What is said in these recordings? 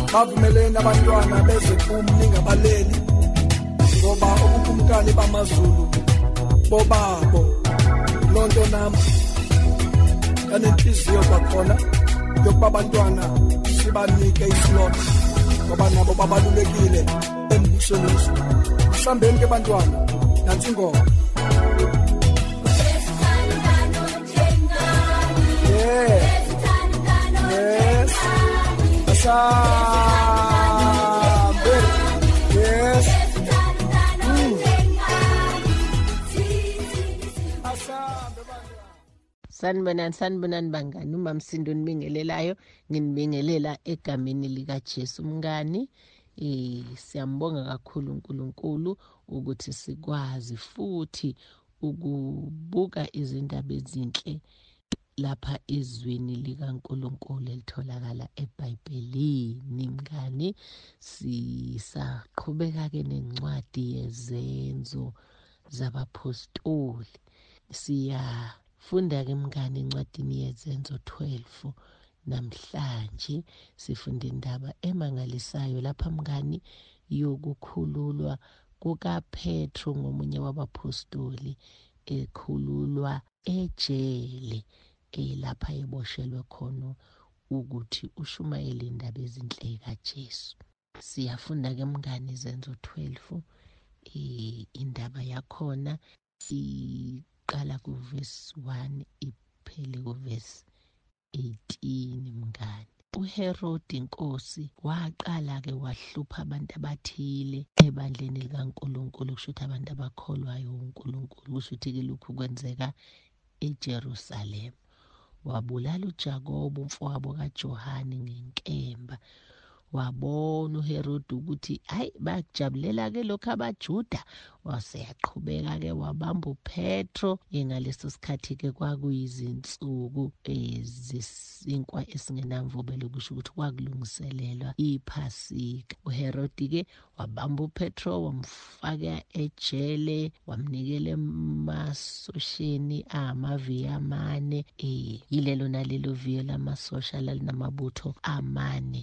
bavumelene abantwana beze kum ningabaleli ngoba ubukumkani bamaZulu bobabo lonto nami kanenhliziyo kwakhona yokuba abantwana sibanike islot ngoba nabo babalulekile embusweni wethu. Sihambeni ke bantwana nansi ingoma. Yes. Asambe. Yes. Sanibonani bangani, uMamsindo nibingelelayo, nginibingelela egameni lika Jesu mngani. Siyambonga kakhulu uNkulunkulu ukuthi sikwazi futhi ukubuka izindaba ezinhle lapha izwini likaNkulunkulu elitholakala eBhayibhelini mngani. Sisaqhubeka ke nencwadi yezenzo zabapostoli. Siyafunda ke mngani encwadini yezenzo 12 namhlanje sifunda indaba emangalisayo lapha mngani yokukhululwa kukaPetro ngomunye wabapostoli, ekhululwa ejele lapha eboshelwe khona ukuthi ushumayele indaba ezinhle kaJesu. Siyafunda ke mngani izenzo 12 indaba yakhona iqala kuverse 1 iphele kuverse 18 mngani. uHerodi inkosi waqala ke wahlupha abantu abathile ebandleni likaNkulunkulu, kusho ukuthi abantu abakholwayo uNkulunkulu, kusho ukuthi ke lokhu kwenzeka eJerusalema. Wabulala uJakobe umfowabo kaJohane ngenkemba. Wabona uHerodi ukuthi hayi bajabulela ke lokho abaJuda, waseyaqhubeka ke wabamba uPetro. Ngaleso sikhathi ke kwakuyizinsuku ezisinkwa esingenamvubelo, kusho ukuthi kwakulungiselelwa iPhasika. uHerodi ke wabamba uPetro wamfaka ejele, wamnikela emasosheni amaviyo amane. Yilelo nalelo viyo lamasosha lalinamabutho amane.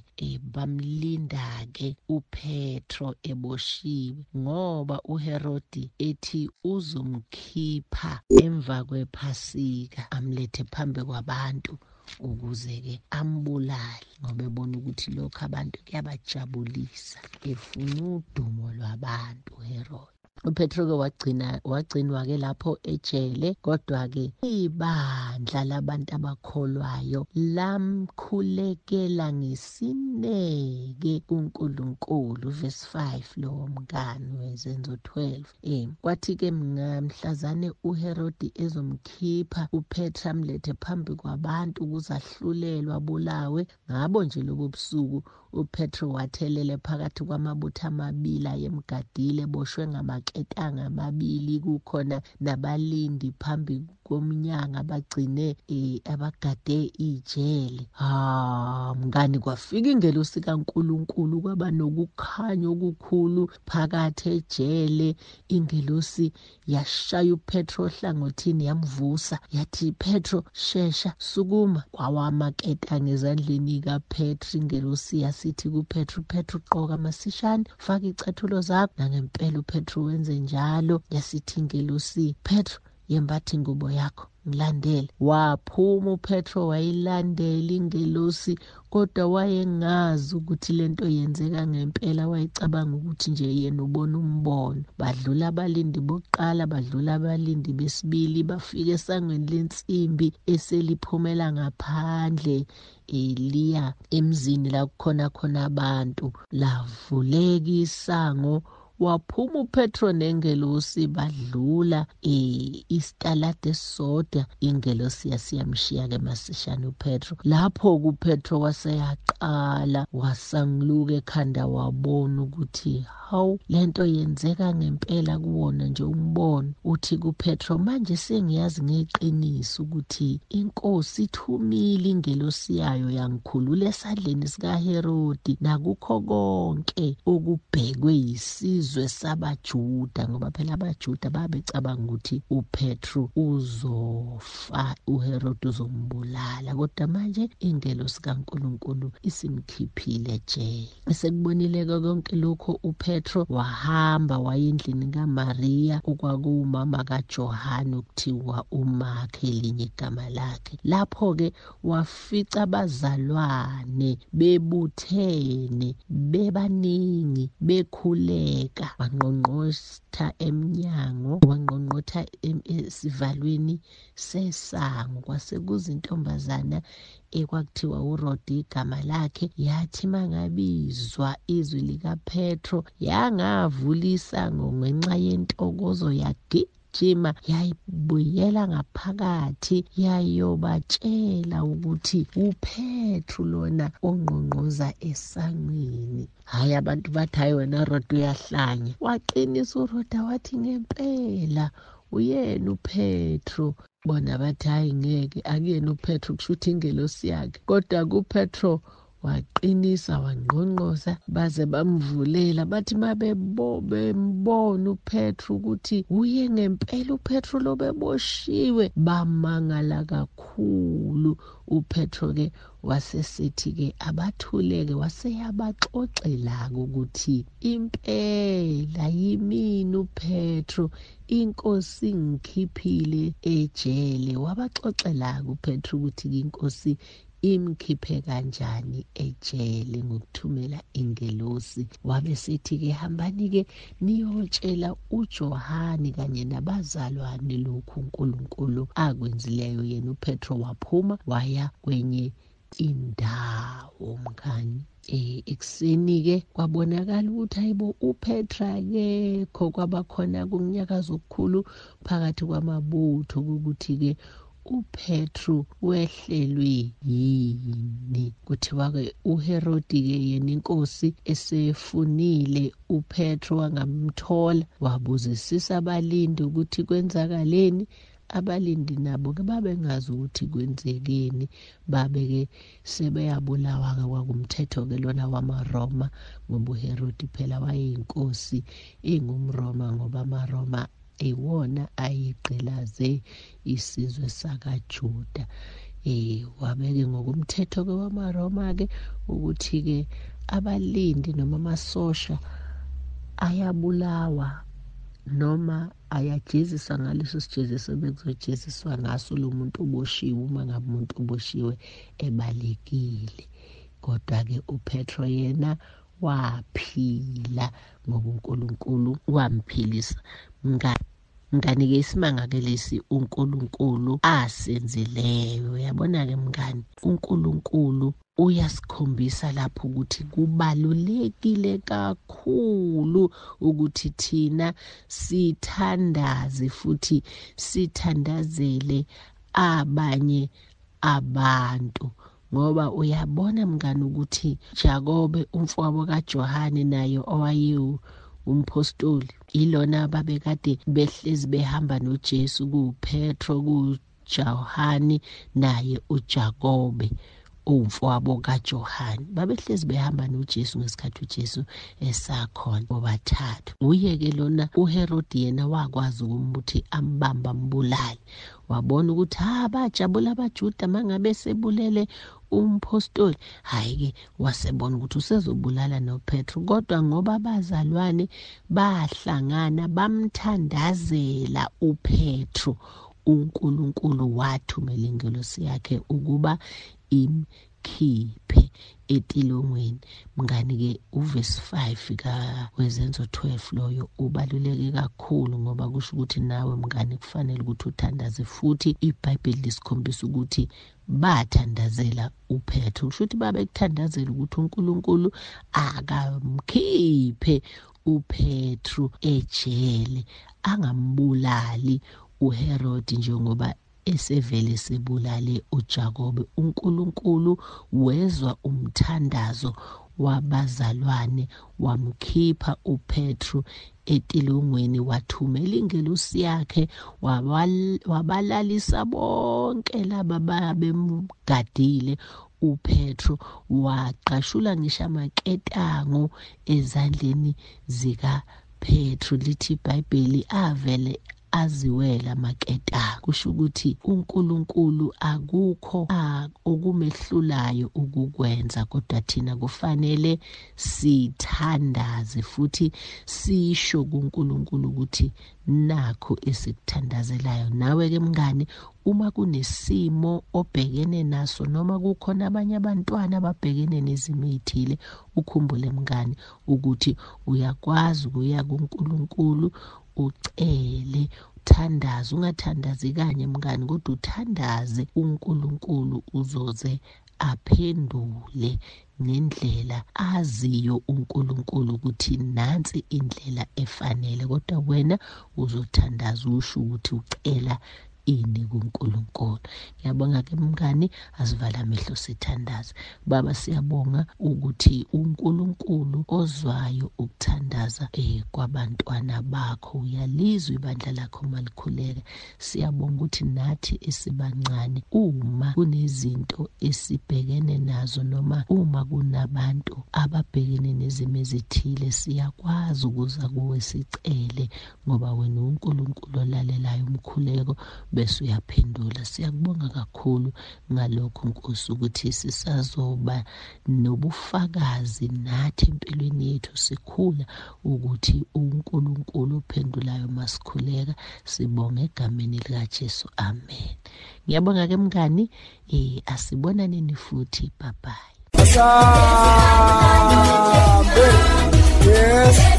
Bamlinda-ke uPetro eboshiwe ngoba uHerodi ethi uzomkhipha emva kwePhasika amlethe phambi kwabantu ukuze-ke ambulale, ngoba ebona ukuthi lokhu abantu kuyabajabulisa, efuna udumo lwabantu uHerodi. uPetro-ke wagcinwa-ke lapho ejele, kodwa-ke ibandla labantu abakholwayo lamkhulekela ngesineke kuNkulunkulu. Verse 5 lo mngani wezenzo 12. Kwathi-ke mhlazane uHerodi ezomkhipha uPetro amlethe phambi kwabantu ukuze ahlulelwe abulawe, ngabo nje lobo busuku uPetro wathelele phakathi kwamabutho amabili ayemgadile, eboshwe ngamaketanga amabili. Kukhona nabalindi phambi komnyango abagcine abagade ijele. Mngani, kwafika ingelosi kaNkulunkulu, kwaba nokukhanya okukhulu phakathi ejele. Ingelosi yashaya uPetro ohlangothini yamvusa, yathi, Petro, shesha sukuma. Kwawamaketanga ezandleni kaPetro. Ingelosi yasithi kuPetro, Petro, gqoka masishane, faka icathulo zakho. Nangempela uPetro wenze njalo. Yasithi ingelosi, Petro, yembatha ingubo yakho, ngilandele. Waphuma uPetro wayilandela ingelosi, kodwa wayengazi ukuthi lento yenzeka ngempela. Wayecabanga ukuthi nje yena ubona umbono. Badlula abalindi bokuqala, badlula abalindi besibili, bafika esangweni lensimbi eseliphumela ngaphandle liya emzini la kukhona abantu. Lavuleka isango, waphuma uPetro nengelosi, badlula isitalade esisodwa. Ingelosi yasiyamshiya-ke masishane uPetro. Lapho kuPetro waseyaqala wasanguluka ekhanda, wabona ukuthi hawu, lento yenzeka ngempela kuwona nje umbono. Uthi kuPetro, manje sengiyazi ngeqiniso ukuthi inkosi ithumile ingelosi yayo yangikhulula esandleni sikaHerodi nakukho konke okubhekwe yisizwe isizwe sabaJuda, ngoba phela abaJuda babecabanga ukuthi uPetru uzofa, uHerod uzombulala, kodwa manje ingelosi kaNkulunkulu isimkhiphile ejele. Esekubonile konke lokho, uPetru wahamba wayendlini kaMaria okwakuwumama kaJohane okuthiwa uMakhe elinye igama lakhe. Lapho-ke wafica abazalwane bebuthene, bebaningi, bekhuleka. Wangqongqotha emnyango, wangqongqotha esivalweni sesango. Kwase kuzintombazana ekwakuthiwa uRodi igama lakhe, yathi mangabizwa izwi likaPetru yangavula isango ngenxa yentokozo yagijima yayibuyela ngaphakathi yayobatshela ukuthi uPetru lona ongqongqoza esangweni. Hayi, abantu bathi hayi wena Rodi uyahlanya. Waqinisa uRoda wathi ngempela uyena uPetru. Bona bathi hayi ngeke akuyena uPetru, kusho ukuthi ingelosi yakhe. Kodwa kuPetru waqinisa wangqongqoza baze bamvulela, bathi bembona uPetru ukuthi uye ngempela uPetru lo beboshiwe, bamangala kakhulu. uPetru-ke wasesithi-ke abathuleke, waseyabaxoxela-ke ukuthi impela yimini uPetru, inkosi ngikhiphile ejele. Wabaxoxela-ke uPetru ukuthi inkosi imkhiphe kanjani ejele ngokuthumela ingelosi. Wabesithi-ke hambani-ke niyotshela uJohane kanye nabazalwane lokhu uNkulunkulu akwenzileyo. Yena uPetru waphuma waya kwenye indawo mngani. Ekuseni-ke kwabonakala ukuthi hayibo uPetru akekho. Kwabakhona kunyakaza okukhulu phakathi kwamabutho ukuthi-ke uPetru wehlelwe yini. Kuthiwa-ke uHerodi-ke yena inkosi esefunile uPetru wangamthola, wabuzisisa abalindi ukuthi kwenzakaleni. Abalindi nabo-ke babengazi ukuthi kwenzekeni, babe-ke sebeyabulawa-ke. Kwakumthetho-ke lona wamaRoma, ngoba uHerodi phela wayeyinkosi ingumRoma, ngoba amaRoma iwona ayigqilaze isizwe sakaJuda. Wabeke ngokumthetho-ke wamaRoma-ke ukuthi-ke abalindi noma amasosha ayabulawa noma ayajeziswa ngaleso sijeziso bekuzojeziswa ngaso lo muntu oboshiwe, uma ngabe umuntu oboshiwe ebalekile. Kodwa-ke uPetru yena waphila ngoba uNkulunkulu wamphilisa. Mngani-ke isimanga-ke lesi uNkulunkulu asenzileyo. Yabona-ke mngani, uNkulunkulu uyasikhombisa lapho ukuthi kubalulekile kakhulu ukuthi thina sithandaze futhi sithandazele abanye abantu. Ngoba uyabona mngani ukuthi Jakobe umfowabo kaJohane naye owaye umpostoli, ilona babekade behlezi behamba noJesu, kuPetru, kuJohane naye uJakobe umfowabo kaJohane. Babehlezi behamba noJesu ngesikhathi uJesu esakhona, bobathathu. Uye-ke lona uHerodi yena wakwazi ukuthi ambamba ambulale. Wabona ukuthi bajabula abaJuda mangabe sebulele umpostoli. Hayi-ke wasebona ukuthi usezobulala noPetru, kodwa ngoba abazalwane bahlangana bamthandazela uPetru, uNkulunkulu wathumela ingelosi yakhe ukuba imkhiphe etilongweni. Mngani-ke uverse 5 wezenzo 12 loyo ubaluleke kakhulu, ngoba kusho ukuthi nawe mngani kufanele ukuthi uthandaze. Futhi iBhayibheli lisikhombisa ukuthi bathandazela uPetru, kusho ukuthi babekuthandazela ukuthi uNkulunkulu akamkhiphe uPetru ejele, angambulali uHerodi njengoba esevele sebulale uJakobe. uNkulunkulu wezwa umthandazo wabazalwane, wamkhipha uPetru etilongweni, wathumela ingelosi yakhe, wabalalisa bonke laba babemgadile uPetru, waqashula ngisho amaketango ezandleni zika Petru lithi iBhayibheli avele aziwela maketa, kusho ukuthi uNkulunkulu akukho okumehlulayo ukukwenza, kodwa thina kufanele sithandaze futhi sisho kuNkulunkulu ukuthi nakho esikuthandazelayo. Nawe ke mngane, uma kunesimo obhekene naso noma kukhona abanye abantwana ababhekene nezimo ezithile, ukhumbule mngane ukuthi uyakwazi ukuya kuNkulunkulu ucele, uthandaze. Ungathandazi kanye mngani, kodwa uthandaze uNkulunkulu uzoze aphendule ngendlela aziyo uNkulunkulu ukuthi nansi indlela efanele, kodwa wena uzothandaza usho ukuthi ucela ini kuNkulunkulu. Ngiyabonga ke mngani, asivala amehlo sithandaze. Baba, siyabonga ukuthi uNkulunkulu ozwayo ukuthandaza kwabantwana bakho, uyalizwa ibandla lakho malikhuleka. Siyabonga ukuthi nathi esibancane, uma kunezinto esibhekene nazo noma uma kunabantu ababhekene nezimo ezithile, siyakwazi ukuza kuwe sicele, ngoba wena uNkulunkulu olalelayo umkhuleko bese uyaphendula. Siyakubonga kakhulu ngalokho Nkosi, ukuthi sisazoba nobufakazi nathi empilweni yethu sikhula ukuthi uNkulunkulu ophendulayo masikhuleka. Sibonga egameni likaJesu, amen. Ngiyabonga ke mngani, asibonaneni futhi, bye bye. Yes.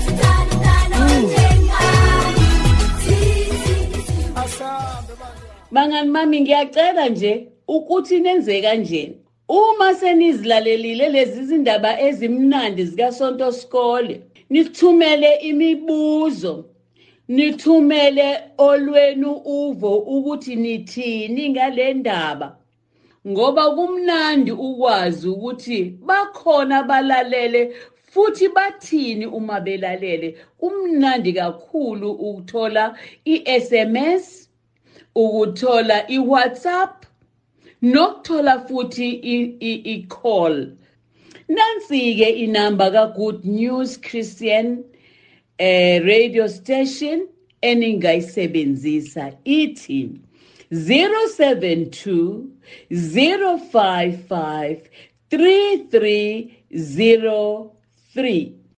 Bangani mami, ngiyacela nje ukuthi nenze kanje. Uma senizilalelile lezi zindaba ezimnandi zikaSonto Skole, nithumele imibuzo, nithumele olwenu uvo ukuthi nithini ngale ndaba, ngoba kumnandi ukwazi ukuthi bakhona balalele futhi bathini uma belalele. Kumnandi kakhulu ukuthola i-SMS, ukuthola i-WhatsApp, nokuthola futhi i-call. Nansi-ke inamba ka-Good News Christian radio station eningayisebenzisa, ithi 072 055 3303.